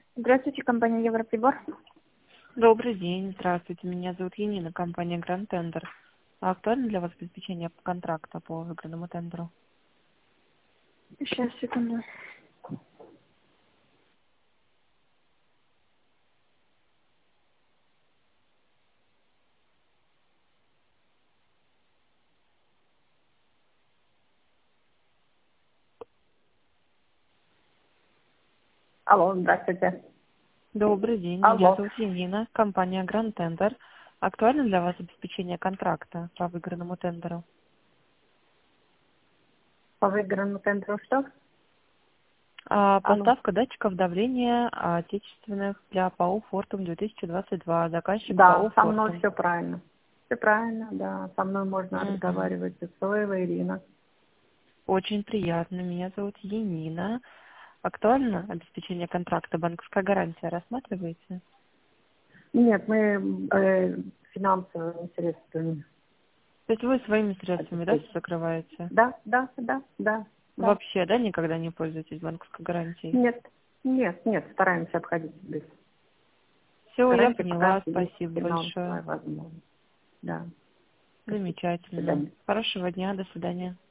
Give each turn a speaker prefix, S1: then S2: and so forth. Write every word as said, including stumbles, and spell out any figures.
S1: Здравствуйте, компания Европрибор.
S2: Добрый день, здравствуйте. Меня зовут Енина, компания Grand Tender. А актуально для вас обеспечение контракта по выигранному тендеру?
S1: Сейчас, секунду. Алло, здравствуйте.
S2: Добрый день, меня
S1: Алло.
S2: зовут Енина, компания Grand Tender. Актуально для вас обеспечение контракта по выигранному тендеру?
S1: По выигранному тендеру что?
S2: А,
S1: Алло.
S2: поставка датчиков давления отечественных для ПАО «Фортум» две тысячи двадцать два. Заказчик
S1: Да,
S2: ПАО
S1: со мной
S2: «Фортум».
S1: все правильно. Все правильно, да. Со мной можно
S2: Мгм.
S1: разговаривать. Исоева Ирина.
S2: Очень приятно. Меня зовут Енина. Актуально обеспечение контракта? Банковская гарантия рассматриваете?
S1: Нет, мы э, финансовыми средствами
S2: То есть вы своими средствами, да, всё
S1: обеспечим.
S2: закрываете?
S1: Да, да, да, да, да.
S2: Вообще, да, никогда не пользуетесь банковской гарантией?
S1: Нет, нет, нет, стараемся обходить без
S2: Все, я
S1: гарантии, пока
S2: поняла.
S1: есть
S2: Спасибо большое.
S1: финансовая возможность. Да. Спасибо. До
S2: Замечательно.
S1: свидания.
S2: Хорошего дня. До свидания.